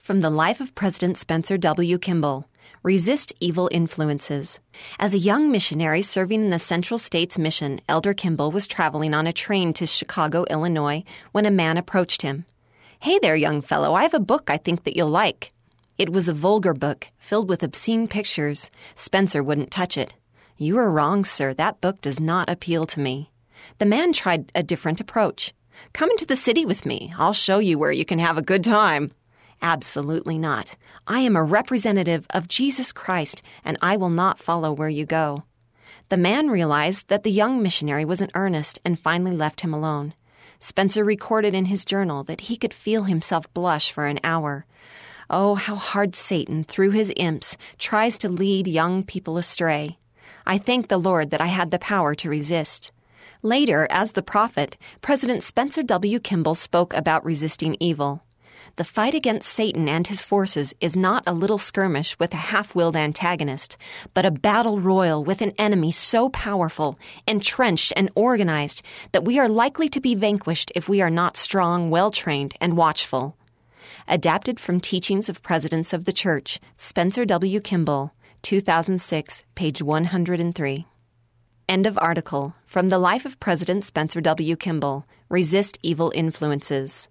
From the life of President Spencer W. Kimball, Resist Evil Influences. As a young missionary serving in the Central States Mission, Elder Kimball was traveling on a train to Chicago, Illinois, when a man approached him. "Hey there, young fellow, I have a book I think that you'll like." It was a vulgar book, filled with obscene pictures. Spencer wouldn't touch it. "You are wrong, sir. That book does not appeal to me." The man tried a different approach. "Come into the city with me. I'll show you where you can have a good time." "Absolutely not. I am a representative of Jesus Christ, and I will not follow where you go." The man realized that the young missionary was in earnest and finally left him alone. Spencer recorded in his journal that he could feel himself blush for an hour. Oh, how hard Satan, through his imps, tries to lead young people astray. I thank the Lord that I had the power to resist. Later, as the prophet, President Spencer W. Kimball spoke about resisting evil. The fight against Satan and his forces is not a little skirmish with a half-willed antagonist, but a battle royal with an enemy so powerful, entrenched, and organized that we are likely to be vanquished if we are not strong, well-trained, and watchful. Adapted from Teachings of Presidents of the Church, Spencer W. Kimball, 2006, page 103. End of article. From the life of President Spencer W. Kimball, Resist Evil Influences.